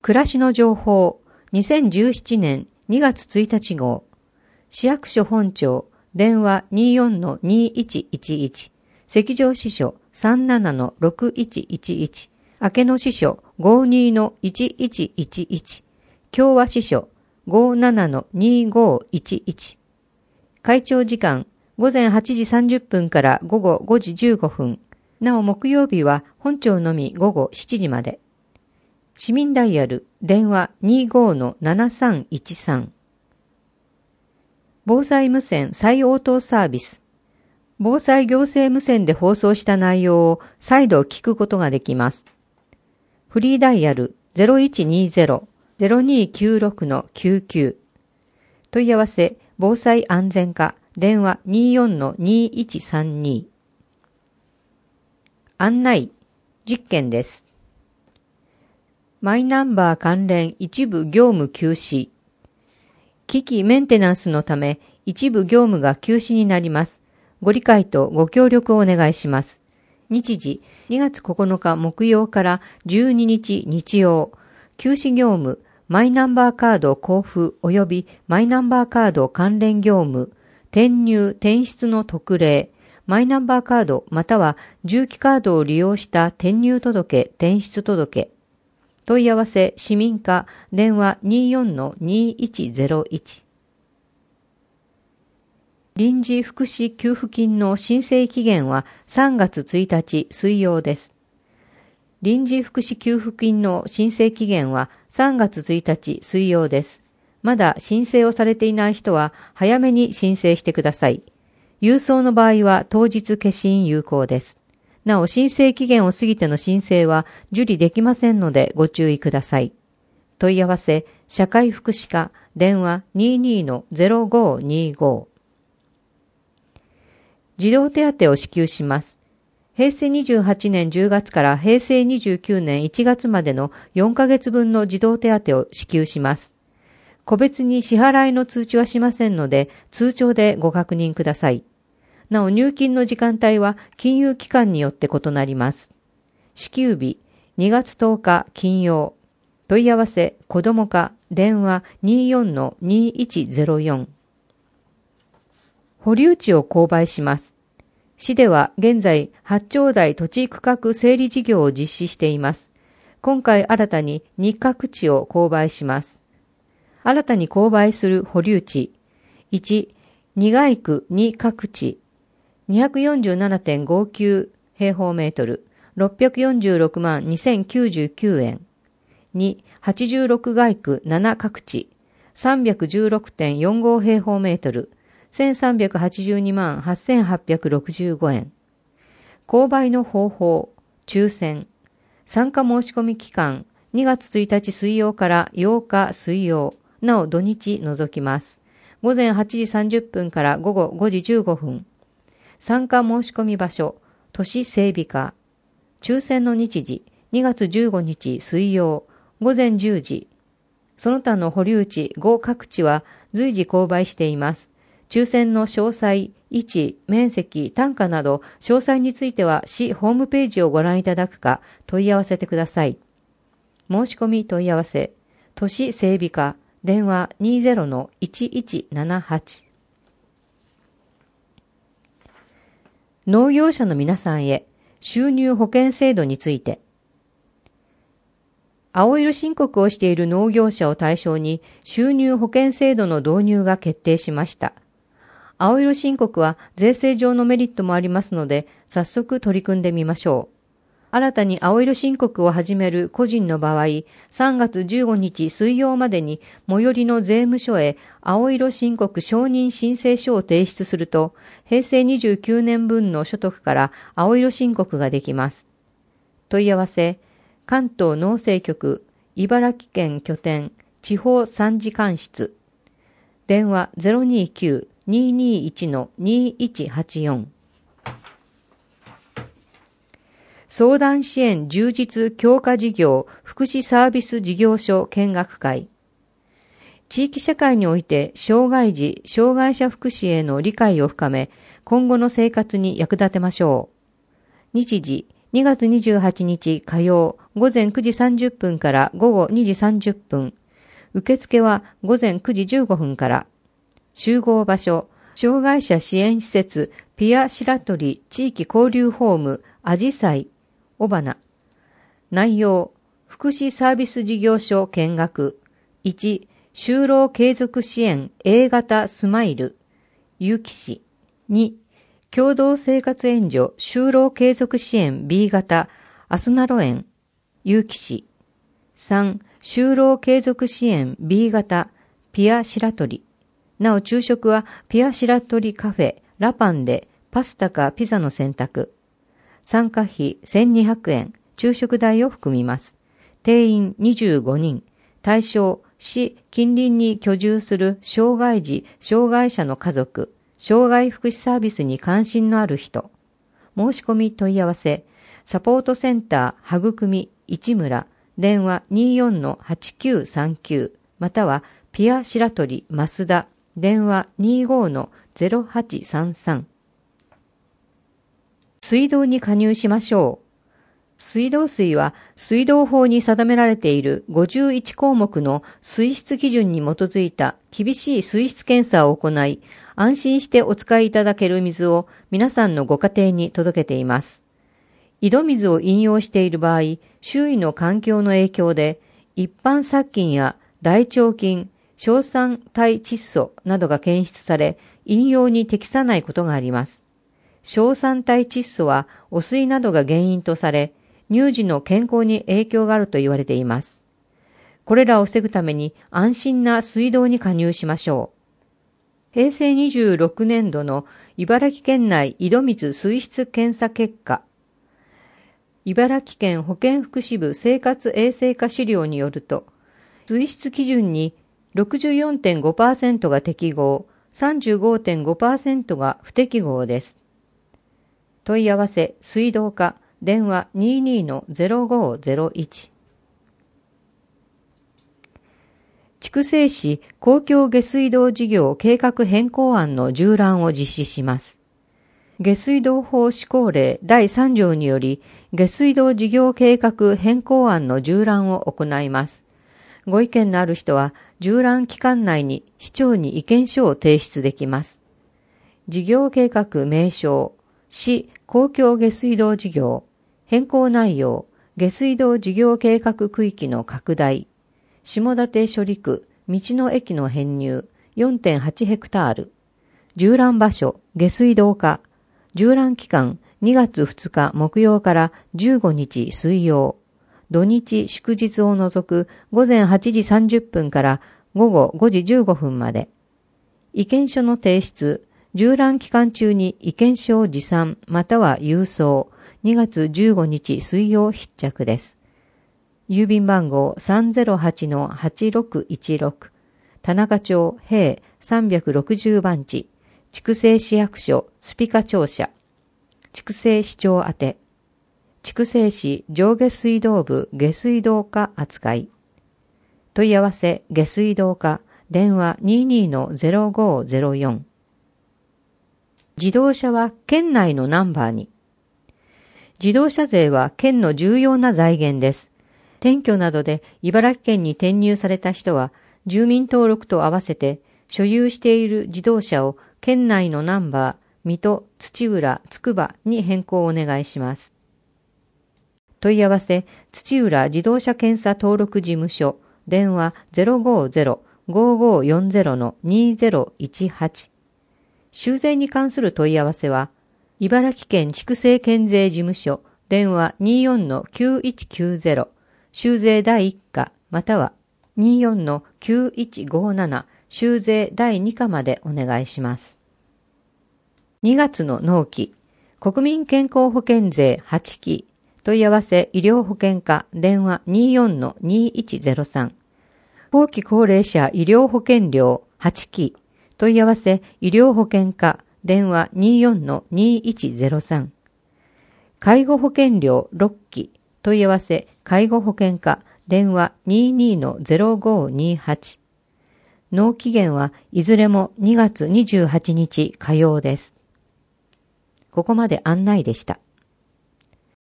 暮らしの情報2017年2月1日号市役所本庁電話 24-2111 赤条支所 37-6111 明野支所 52-1111 共和支所 57-2511 会長時間午前8時30分から午後5時15分。なお木曜日は本庁のみ午後7時まで。市民ダイヤル電話 25-7313 防災無線再応答サービス防災行政無線で放送した内容を再度聞くことができます。フリーダイヤル 0120-0296-99 問い合わせ防災安全課電話 24-2132 案内実験です。マイナンバー関連一部業務休止。機器メンテナンスのため一部業務が休止になります。ご理解とご協力をお願いします。日時2月9日木曜から12日日曜。休止業務、マイナンバーカード交付及びマイナンバーカード関連業務、転入・転出の特例、マイナンバーカードまたは重機カードを利用した転入届・転出届。問い合わせ市民課電話 24-2101 臨時福祉給付金の申請期限は3月1日水曜です。臨時福祉給付金の申請期限は3月1日水曜です。まだ申請をされていない人は早めに申請してください。郵送の場合は当日消印有効です。なお申請期限を過ぎての申請は受理できませんのでご注意ください。問い合わせ社会福祉課電話 22-0525 児童手当を支給します。平成28年10月から平成29年1月までの4ヶ月分の児童手当を支給します。個別に支払いの通知はしませんので通帳でご確認ください。なお入金の時間帯は金融機関によって異なります。支給日2月10日金曜。問い合わせ子ども課電話 24-2104 保留地を購買します。市では現在八丁台土地区画整理事業を実施しています。今回新たに2画地を購買します。新たに購買する保留地1、二街区2画地247.59 平方メートル646万2099円2、86街区7画地 316.45 平方メートル1382万8865円購買の方法抽選参加申し込み期間2月1日水曜から8日水曜なお土日除きます。午前8時30分から午後5時15分参加申し込み場所、都市整備課。抽選の日時、2月15日水曜、午前10時。その他の保留地5画地は随時購買しています。抽選の詳細、位置、面積、単価など、詳細については市ホームページをご覧いただくか問い合わせてください。申し込み問い合わせ、都市整備課、電話 20-1178農業者の皆さんへ収入保険制度について青色申告をしている農業者を対象に収入保険制度の導入が決定しました。青色申告は税制上のメリットもありますので早速取り組んでみましょう。新たに青色申告を始める個人の場合、3月15日水曜までに最寄りの税務署へ青色申告承認申請書を提出すると、平成29年分の所得から青色申告ができます。問い合わせ、関東農政局、茨城県拠点、地方参事官室。電話 029-221-2184。相談支援充実強化事業福祉サービス事業所見学会。地域社会において障害児・障害者福祉への理解を深め、今後の生活に役立てましょう。日時 2月28日火曜午前9時30分から午後2時30分。受付は午前9時15分から。集合場所、障害者支援施設ピア白鳥地域交流ホームあじさい、尾花。内容、福祉サービス事業所見学。1、就労継続支援 A 型スマイル、結城市。2、共同生活援助就労継続支援 B 型アスナロ園、結城市。3、就労継続支援 B 型ピア白鳥。なお昼食はピア白鳥カフェラパンでパスタかピザの選択。参加費1200円、昼食代を含みます。定員25人。対象、市近隣に居住する障害児、障害者の家族、障害福祉サービスに関心のある人。申し込み問い合わせ、サポートセンターはぐくみ市村、電話 24-8939 またはピア白鳥増田、電話 25-0833。水道に加入しましょう。水道水は水道法に定められている51項目の水質基準に基づいた厳しい水質検査を行い、安心してお使いいただける水を皆さんのご家庭に届けています。井戸水を飲用している場合、周囲の環境の影響で一般殺菌や大腸菌、硝酸体窒素などが検出され、飲用に適さないことがあります。硝酸体窒素は汚水などが原因とされ、乳児の健康に影響があると言われています。これらを防ぐために安心な水道に加入しましょう。平成26年度の茨城県内井戸水水質検査結果、茨城県保健福祉部生活衛生課資料によると、水質基準に64.5% が適合、35.5% が不適合です。問い合わせ、水道課、電話 22-0501。筑西市公共下水道事業計画変更案の縦覧を実施します。下水道法施行令第3条により、下水道事業計画変更案の縦覧を行います。ご意見のある人は、縦覧期間内に市長に意見書を提出できます。事業計画名称、市公共下水道事業、変更内容、下水道事業計画区域の拡大、下館処理区、道の駅の編入、4.8 ヘクタール、縦覧場所、下水道課、縦覧期間、2月2日木曜から15日水曜、土日祝日を除く午前8時30分から午後5時15分まで。意見書の提出、縦覧期間中に意見書を持参または郵送、2月15日水曜必着です。郵便番号 308-8616 田中町平360番地、筑西市役所スピカ庁舎、筑西市長宛て、筑西市上下水道部下水道課扱い。問い合わせ下水道課、電話 22-0504。自動車は県内のナンバーに。自動車税は県の重要な財源です。転居などで茨城県に転入された人は、住民登録と合わせて所有している自動車を県内のナンバー、水戸、土浦、つくばに変更をお願いします。問い合わせ、土浦自動車検査登録事務所、電話 050-5540-2018。修繕に関する問い合わせは、茨城県筑西県税事務所、電話 24-9190、修税第1課、または 24-9157、修税第2課までお願いします。2月の納期、国民健康保険税8期、問い合わせ医療保険課、電話 24-2103。後期高齢者医療保険料8期、問い合わせ医療保険課、電話 24-2103。介護保険料6期、問い合わせ介護保険課、電話 22-0528。納期限はいずれも2月28日火曜です。ここまで案内でした。